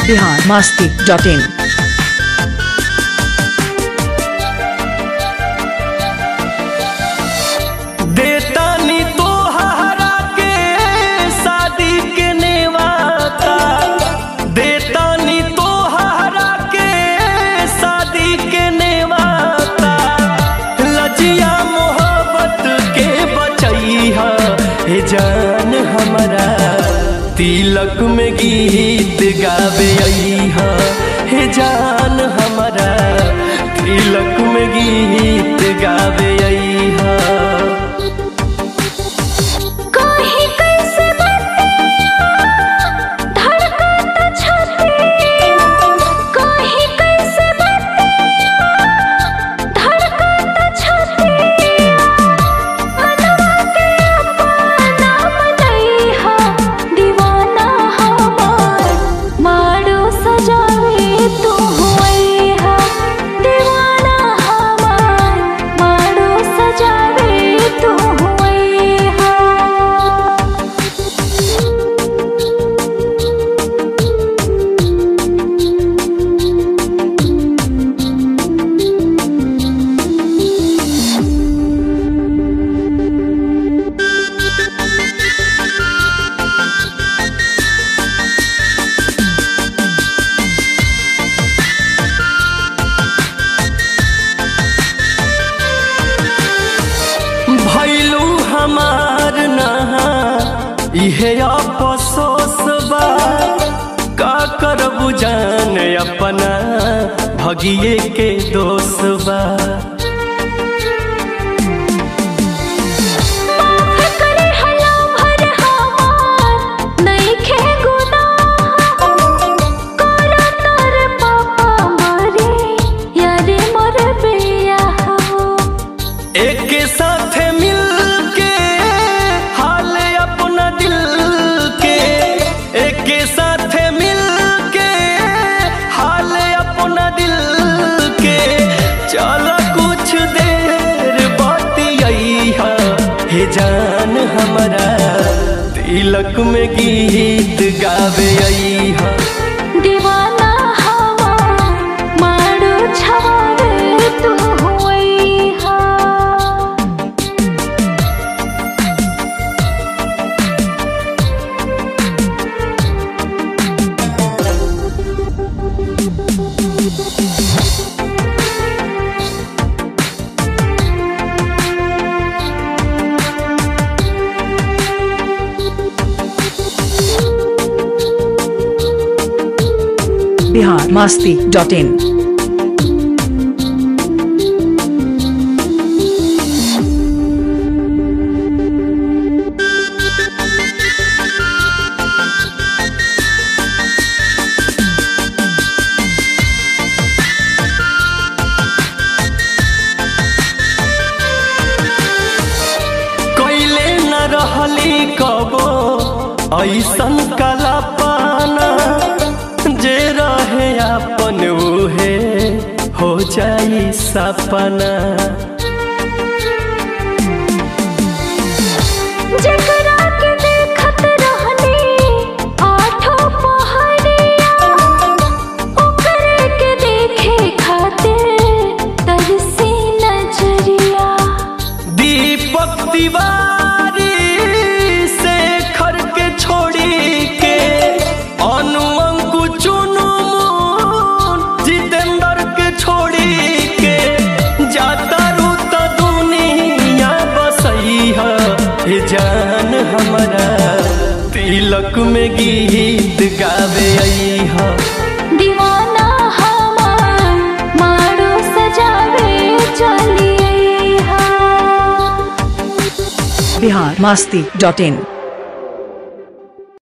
biharmasti.in। देतानी तोहरा के शादी के नेवाता, देतानी तोहरा के शादी के नेवाता, लजिया मोहब्बत के बचैहा हे जान हमारा, तिलक में गीत गावे अइहा हे जान हमारा, तिलक में गीत गावे अइहा। भैलू हमार नहा इहे अफसोस बा, का करबू जान अपना भगिए के दोष बा। हे जान हमारा, तिलक में गीत गावे अइहा। दीवाना हवा मारो छावे तू होइहा। biharmasti.in। कैले न रहली कबो ऐसन कलापाना, जे रहे अपन उहे हो जाई सपना। जेकरा के देखत रहनी आठों पहरिया, ओकरे के देखे खातिर तरसी नजरिया। दीपक तिवारी से खर के छोड़ी के, अनु अंकु चुनु जितेंद्र के छोड़ी के, जाता रूता दुनिया बसैहा हे जान हमारा, तिलक में गीत गावे अइहा। दीवाना हमार मारो सजावे चली अइहा। biharmasti.in।